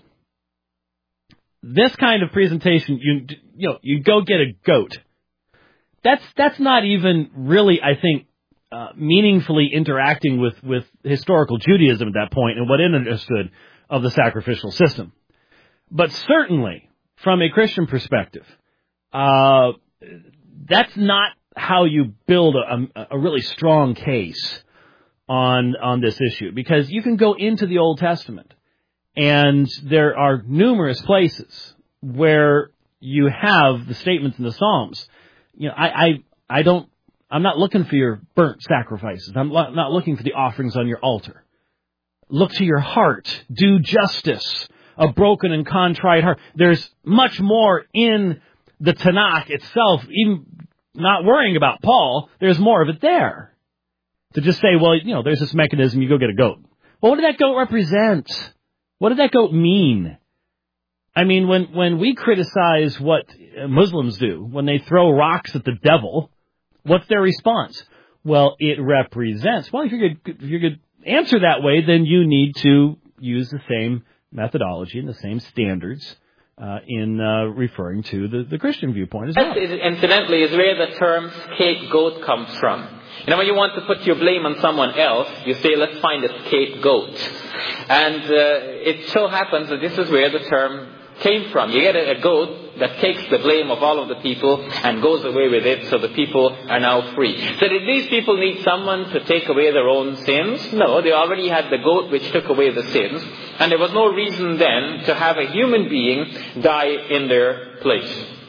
This kind of presentation, you you know, you go get a goat. That's that's not even really, I think, uh, meaningfully interacting with, with historical Judaism at that point and what it understood of the sacrificial system. But certainly, from a Christian perspective, uh, that's not how you build a, a really strong case on on this issue, because you can go into the Old Testament and there are numerous places where you have the statements in the Psalms. You know, I I, I don't I'm not looking for your burnt sacrifices. I'm not looking for the offerings on your altar. Look to your heart. Do justice. A broken and contrite heart. There's much more in the Tanakh itself, even not worrying about Paul, there's more of it there. To just say, well, you know, there's this mechanism, you go get a goat. Well, what did that goat represent? What did that goat mean? I mean, when, when we criticize what Muslims do, when they throw rocks at the devil, what's their response? Well, it represents. Well, if you're going if you're going to answer that way, then you need to use the same methodology and the same standards Uh, in uh, referring to the, the Christian viewpoint as well. That, incidentally, is where the term scapegoat comes from. You know, when you want to put your blame on someone else, you say, let's find a scapegoat. And uh, it so happens that this is where the term came from. You get a, a goat that takes the blame of all of the people and goes away with it, so the people are now free. So did these people need someone to take away their own sins? No, they already had the goat which took away the sins. And there was no reason then to have a human being die in their place.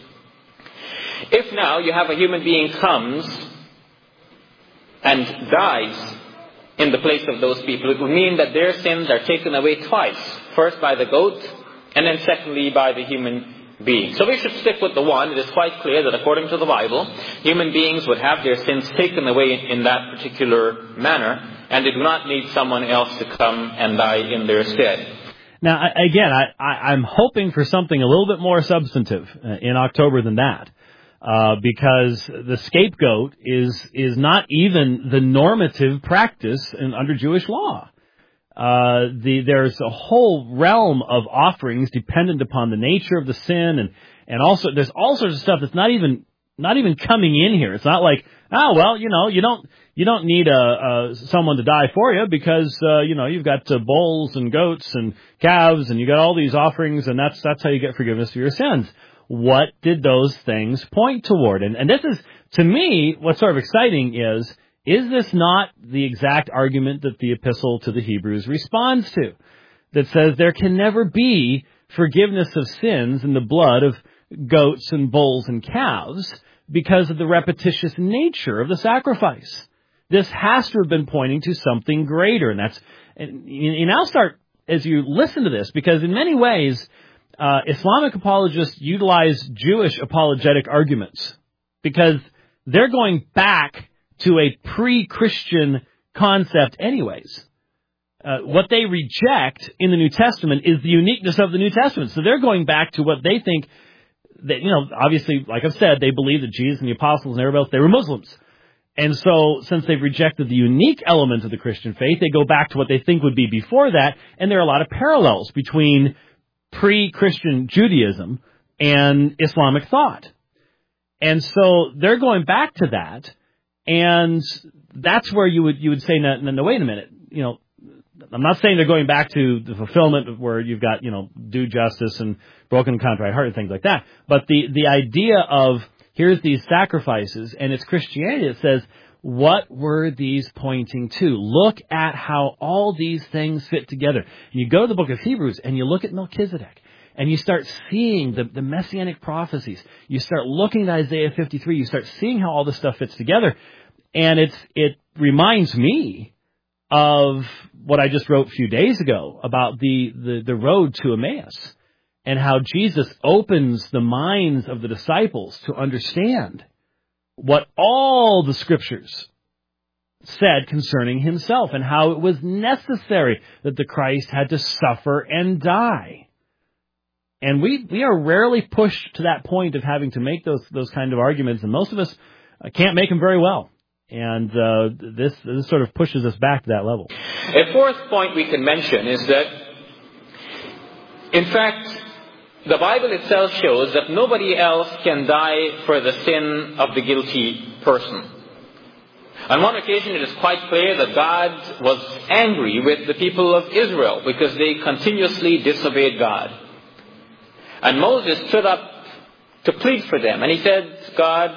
If now you have a human being comes and dies in the place of those people, it would mean that their sins are taken away twice. First by the goat, and then secondly by the human being. So we should stick with the one. It is quite clear that according to the Bible, human beings would have their sins taken away in that particular manner, and they do not need someone else to come and die in their stead. Now, again, I, I, I'm hoping for something a little bit more substantive in October than that, uh, because the scapegoat is is not even the normative practice in, under Jewish law. Uh, the there's a whole realm of offerings dependent upon the nature of the sin, and and also there's all sorts of stuff that's not even not even coming in here. It's not like, oh well, you know, you don't you don't need a, a someone to die for you because uh, you know you've got uh, bulls and goats and calves and you got all these offerings, and that's that's how you get forgiveness for your sins. What did those things point toward? And and this is, to me, what's sort of exciting is. Is this not the exact argument that the epistle to the Hebrews responds to? That says there can never be forgiveness of sins in the blood of goats and bulls and calves because of the repetitious nature of the sacrifice. This has to have been pointing to something greater. And that's, and you now start, as you listen to this, because in many ways, uh, Islamic apologists utilize Jewish apologetic arguments because they're going back to a pre-Christian concept anyways. uh, what they reject in the New Testament is the uniqueness of the New Testament. So they're going back to what they think that, you know, obviously, like I've said, they believe that Jesus and the apostles and everybody else, they were Muslims. And so, since they've rejected the unique elements of the Christian faith, they go back to what they think would be before that, and there are a lot of parallels between pre-Christian Judaism and Islamic thought. And so, they're going back to that, and that's where you would you would say, no, no, wait a minute, you know, I'm not saying they're going back to the fulfillment where you've got, you know, do justice and broken and contrite heart and things like that, but the, the idea of here's these sacrifices, and it's Christianity that says, what were these pointing to? Look at how all these things fit together. And you go to the book of Hebrews, and you look at Melchizedek, and you start seeing the, the messianic prophecies. You start looking at Isaiah fifty-three. You start seeing how all this stuff fits together. And it's it reminds me of what I just wrote a few days ago about the, the, the road to Emmaus, and how Jesus opens the minds of the disciples to understand what all the Scriptures said concerning himself, and how it was necessary that the Christ had to suffer and die. And we, we are rarely pushed to that point of having to make those those kind of arguments, and most of us uh, can't make them very well. And uh, this, this sort of pushes us back to that level. A fourth point we can mention is that, in fact, the Bible itself shows that nobody else can die for the sin of the guilty person. On one occasion, it is quite clear that God was angry with the people of Israel because they continuously disobeyed God. And Moses stood up to plead for them. And he said, God,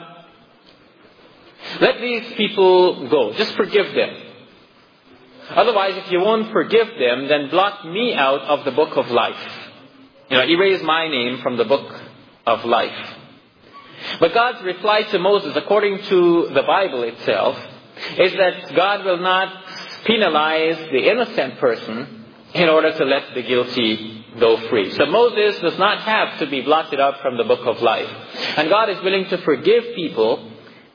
let these people go. Just forgive them. Otherwise, if you won't forgive them, then blot me out of the book of life. You know, erase my name from the book of life. But God's reply to Moses, according to the Bible itself, is that God will not penalize the innocent person in order to let the guilty go free. So Moses does not have to be blotted out from the book of life. And God is willing to forgive people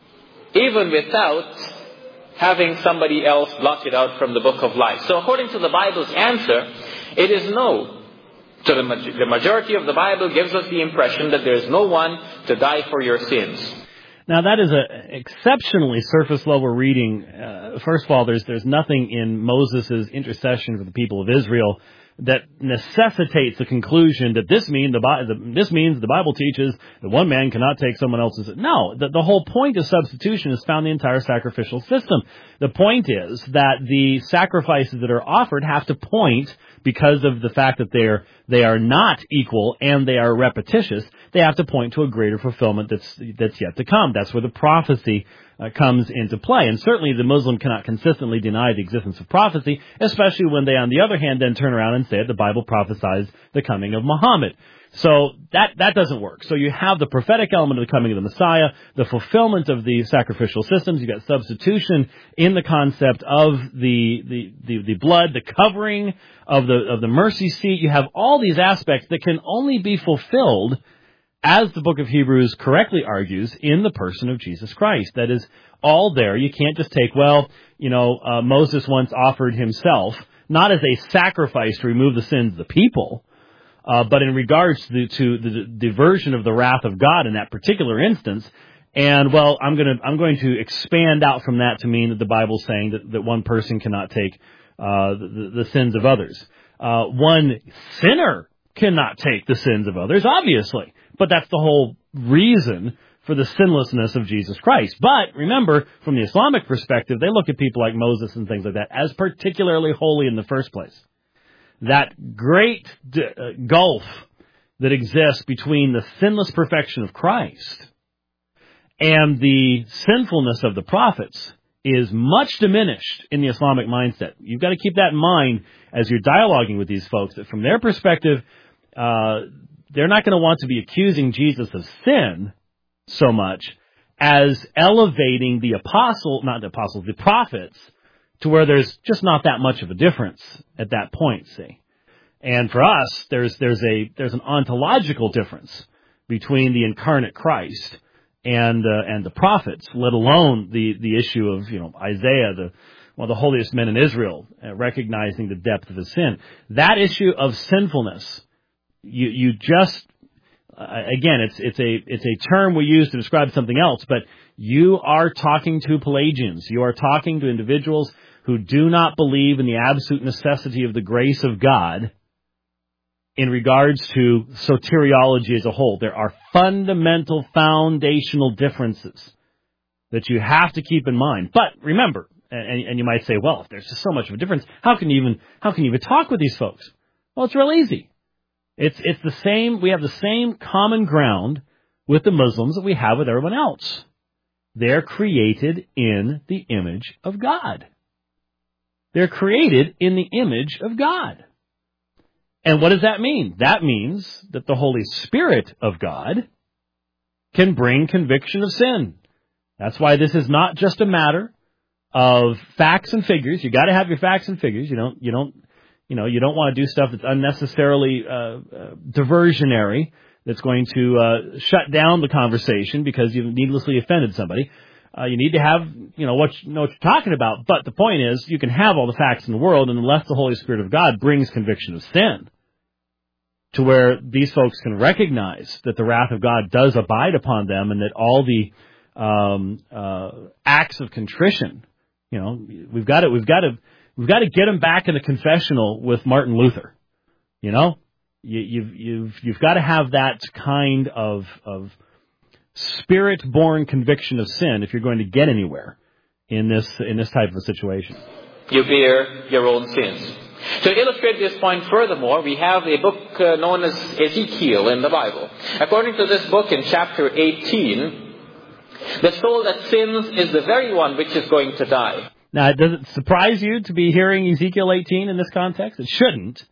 even without having somebody else blotted out from the book of life. So according to the Bible's answer, it is no. So the, the majority of the Bible gives us the impression that there is no one to die for your sins. Now that is an exceptionally surface level reading. Uh, first of all, there's there's nothing in Moses' intercession for the people of Israel that necessitates the conclusion that this mean the, the this means the Bible teaches that one man cannot take someone else's. No, the, the whole point of substitution is found in the entire sacrificial system. The point is that the sacrifices that are offered have to point, because of the fact that they're they are not equal and they are repetitious, they have to point to a greater fulfillment that's that's yet to come. That's where the prophecy uh, comes into play. And certainly the Muslim cannot consistently deny the existence of prophecy, especially when they, on the other hand, then turn around and say that the Bible prophesies the coming of Muhammad. So that, that doesn't work. So you have the prophetic element of the coming of the Messiah, the fulfillment of the sacrificial systems. You've got substitution in the concept of the, the, the, the blood, the covering of the, of the mercy seat. You have all these aspects that can only be fulfilled, as the book of Hebrews correctly argues, in the person of Jesus Christ. That is all there. You can't just take, well, you know, uh, Moses once offered himself, not as a sacrifice to remove the sins of the people, Uh, but in regards to, the, to the diversion of the wrath of God in that particular instance, and well, I'm going to I'm going to expand out from that to mean that the Bible's saying that, that one person cannot take uh, the, the sins of others. Uh, one sinner cannot take the sins of others, obviously, but that's the whole reason for the sinlessness of Jesus Christ. But remember, from the Islamic perspective, they look at people like Moses and things like that as particularly holy in the first place. That great d- uh, gulf that exists between the sinless perfection of Christ and the sinfulness of the prophets is much diminished in the Islamic mindset. You've got to keep that in mind as you're dialoguing with these folks, that from their perspective, uh, they're not going to want to be accusing Jesus of sin so much as elevating the apostle, not the apostles, the prophets, to where there's just not that much of a difference at that point, see. And for us, there's there's a there's an ontological difference between the incarnate Christ and uh, and the prophets, let alone the, the issue of, you know, Isaiah, the one of the holiest men in Israel, uh, recognizing the depth of his sin. That issue of sinfulness, you you just uh, again, it's it's a it's a term we use to describe something else, but you are talking to Pelagians. You are talking to individuals who do not believe in the absolute necessity of the grace of God in regards to soteriology as a whole. There are fundamental, foundational differences that you have to keep in mind. But remember, and, and you might say, well, if there's just so much of a difference, how can you even how can you even talk with these folks? Well, it's real easy. It's it's the same. We have the same common ground with the Muslims that we have with everyone else. They're created in the image of God. They're created in the image of God. And what does that mean? That means that the Holy Spirit of God can bring conviction of sin. That's why this is not just a matter of facts and figures. You got to have your facts and figures. You don't, you don't, you know, you don't want to do stuff that's unnecessarily uh, uh, diversionary, that's going to uh, shut down the conversation because you've needlessly offended somebody. Uh, you need to have, you know, what you know what you're talking about. But the point is, you can have all the facts in the world, and unless the Holy Spirit of God brings conviction of sin, to where these folks can recognize that the wrath of God does abide upon them, and that all the um, uh, acts of contrition, you know, we've got to, we've got to, we've got to get them back in the confessional with Martin Luther. You know, you, you've you've you've got to have that kind of of Spirit-born conviction of sin if you're going to get anywhere in this in this type of a situation. You bear your own sins. To illustrate this point furthermore, we have a book uh, known as Ezekiel in the Bible. According to this book, in chapter eighteen, the soul that sins is the very one which is going to die. Now, does it surprise you to be hearing Ezekiel eighteen in this context? It shouldn't.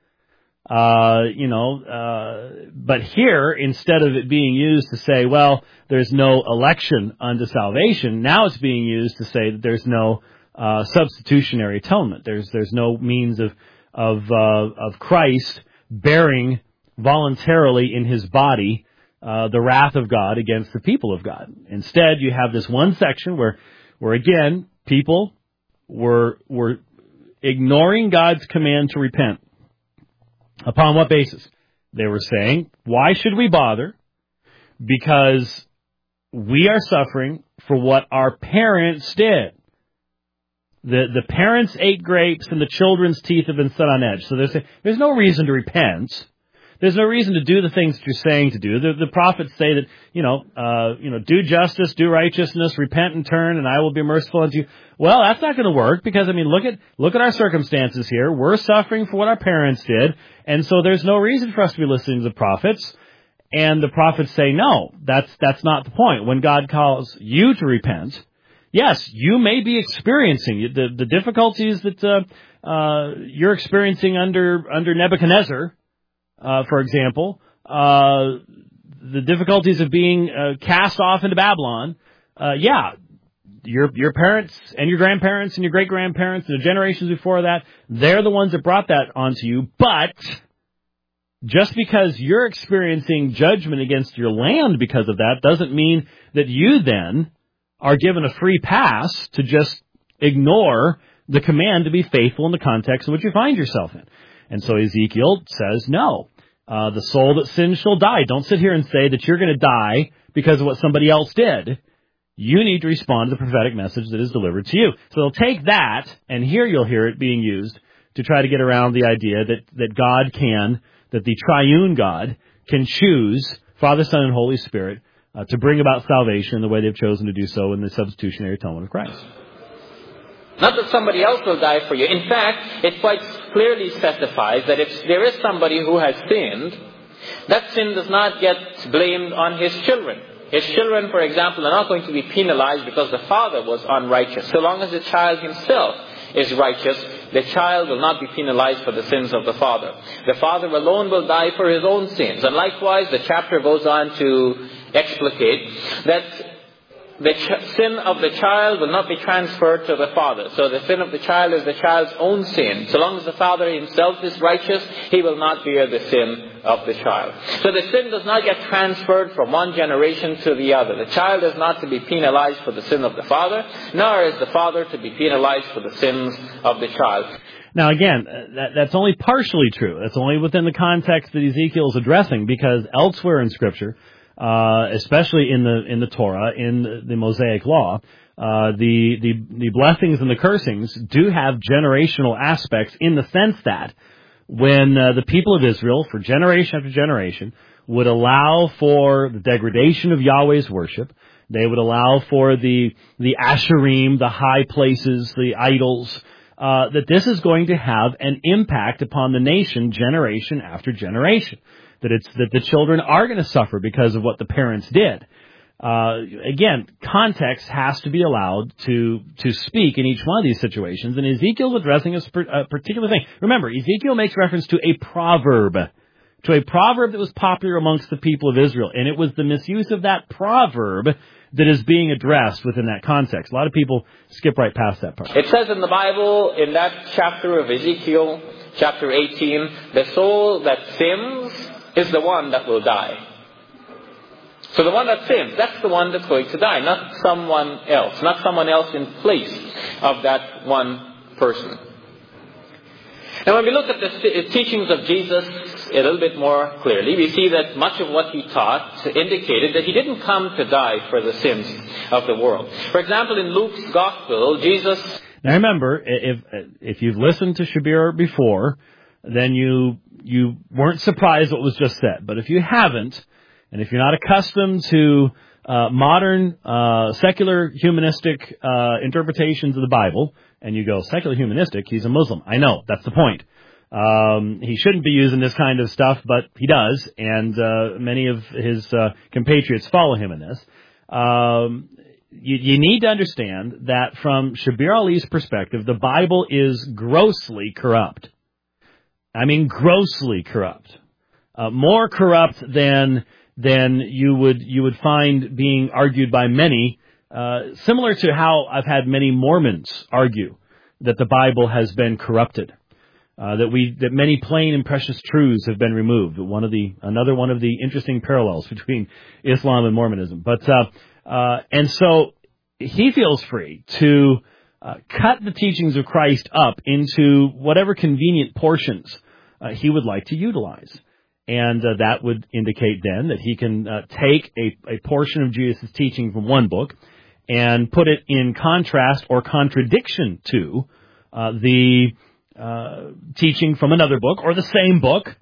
Uh, you know, uh, but here, instead of it being used to say, well, there's no election unto salvation, now it's being used to say that there's no uh, substitutionary atonement. There's there's no means of of uh, of Christ bearing voluntarily in his body uh, the wrath of God against the people of God. Instead, you have this one section where where again people were were ignoring God's command to repent. Upon what basis? They were saying, why should we bother? Because we are suffering for what our parents did. The the parents ate grapes and the children's teeth have been set on edge. So there's, there's no reason to repent. There's no reason to do the things that you're saying to do. The, the prophets say that, you know, uh, you know, do justice, do righteousness, repent and turn, and I will be merciful unto you. Well, that's not going to work because, I mean, look at look at our circumstances here. We're suffering for what our parents did, and so there's no reason for us to be listening to the prophets. And the prophets say, no, that's that's not the point. When God calls you to repent, yes, you may be experiencing the the difficulties that uh, uh, you're experiencing under under Nebuchadnezzar. Uh, for example, uh, the difficulties of being uh, cast off into Babylon. Uh, yeah, your your parents and your grandparents and your great-grandparents and the generations before that, they're the ones that brought that onto you. But just because you're experiencing judgment against your land because of that doesn't mean that you then are given a free pass to just ignore the command to be faithful in the context in which you find yourself in. And so Ezekiel says, no, uh, the soul that sins shall die. Don't sit here and say that you're going to die because of what somebody else did. You need to respond to the prophetic message that is delivered to you. So they'll take that, and here you'll hear it being used to try to get around the idea that, that God can, that the triune God can choose Father, Son, and Holy Spirit uh, to bring about salvation the way they've chosen to do so in the substitutionary atonement of Christ. Not that somebody else will die for you. In fact, it quite clearly specifies that if there is somebody who has sinned, that sin does not get blamed on his children. His children, for example, are not going to be penalized because the father was unrighteous. So long as the child himself is righteous, the child will not be penalized for the sins of the father. The father alone will die for his own sins. And likewise, the chapter goes on to explicate that the ch- sin of the child will not be transferred to the father. So the sin of the child is the child's own sin. So long as the father himself is righteous, he will not bear the sin of the child. So the sin does not get transferred from one generation to the other. The child is not to be penalized for the sin of the father, nor is the father to be penalized for the sins of the child. Now again, that, that's only partially true. That's only within the context that Ezekiel is addressing, because elsewhere in Scripture, uh, especially in the in the Torah, in the, the Mosaic Law, uh, the, the the blessings and the cursings do have generational aspects, in the sense that when uh, the people of Israel, for generation after generation, would allow for the degradation of Yahweh's worship, they would allow for the the Asherim, the high places, the idols, uh, that this is going to have an impact upon the nation generation after generation. That it's that the children are going to suffer because of what the parents did. Uh, again, context has to be allowed to to speak in each one of these situations, and Ezekiel's addressing a, a particular thing. Remember, Ezekiel makes reference to a proverb, to a proverb that was popular amongst the people of Israel, and it was the misuse of that proverb that is being addressed within that context. A lot of people skip right past that part. It says in the Bible, in that chapter of Ezekiel, chapter eighteen, the soul that sins is the one that will die. So the one that sins, that's the one that's going to die, not someone else, not someone else in place of that one person. And when we look at the teachings of Jesus a little bit more clearly, we see that much of what he taught indicated that he didn't come to die for the sins of the world. For example, in Luke's Gospel, Jesus... Now remember, if if you've listened to Shabir before, then you you weren't surprised what was just said. But if you haven't, and if you're not accustomed to uh, modern uh, secular humanistic uh, interpretations of the Bible, and you go, secular humanistic, he's a Muslim. I know, that's the point. Um, he shouldn't be using this kind of stuff, but he does, and uh, many of his uh, compatriots follow him in this. Um, you, you need to understand that from Shabir Ali's perspective, the Bible is grossly corrupt. I mean, grossly corrupt. Uh, more corrupt than... then you would you would find being argued by many, uh, similar to how I've had many Mormons argue that the Bible has been corrupted, uh, that we that many plain and precious truths have been removed. One of the another one of the interesting parallels between Islam and Mormonism. But uh, uh, and so he feels free to uh, cut the teachings of Christ up into whatever convenient portions uh, he would like to utilize. And uh, that would indicate then that he can uh, take a, a portion of Jesus' teaching from one book and put it in contrast or contradiction to uh, the uh, teaching from another book or the same book.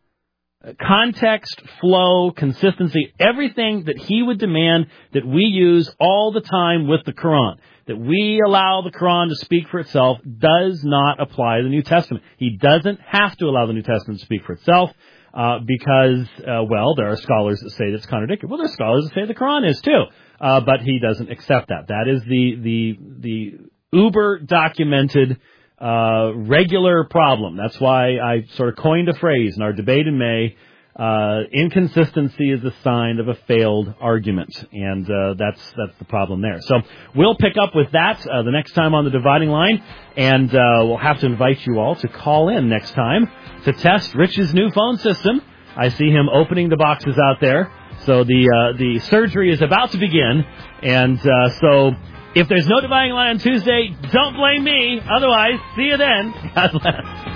Context, flow, consistency, everything that he would demand that we use all the time with the Quran, that we allow the Quran to speak for itself, does not apply to the New Testament. He doesn't have to allow the New Testament to speak for itself. Uh, because, uh, well, there are scholars that say that's contradictory. Well, there are scholars that say the Quran is too. Uh, but he doesn't accept that. That is the, the, the uber documented, uh, regular problem. That's why I sort of coined a phrase in our debate in May. Uh, inconsistency is a sign of a failed argument. And, uh, that's, that's the problem there. So we'll pick up with that, uh, the next time on the Dividing Line. And, uh, we'll have to invite you all to call in next time to test Rich's new phone system. I see him opening the boxes out there. So the, uh, the surgery is about to begin. And, uh, so if there's no Dividing Line on Tuesday, don't blame me. Otherwise, see you then. God bless.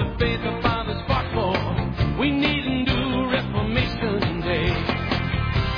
We need a new Reformation Day.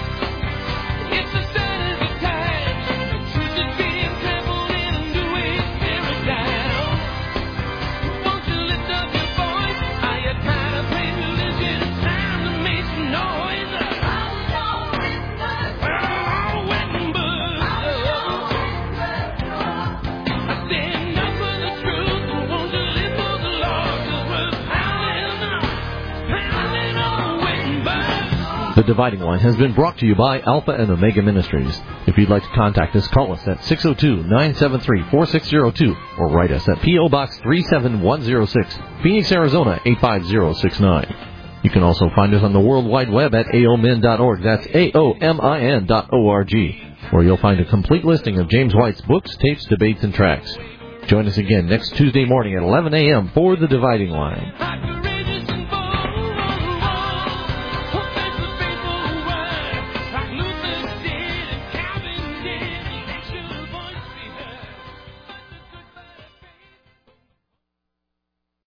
The Dividing Line has been brought to you by Alpha and Omega Ministries. If you'd like to contact us, call us at six oh two, nine seven three, four six oh two or write us at P O. Box three seven one oh six, Phoenix, Arizona eight five zero six nine. You can also find us on the World Wide Web at A O M I N dot org. That's A O M I N dot O R G, where you'll find a complete listing of James White's books, tapes, debates, and tracks. Join us again next Tuesday morning at eleven a.m. for The Dividing Line.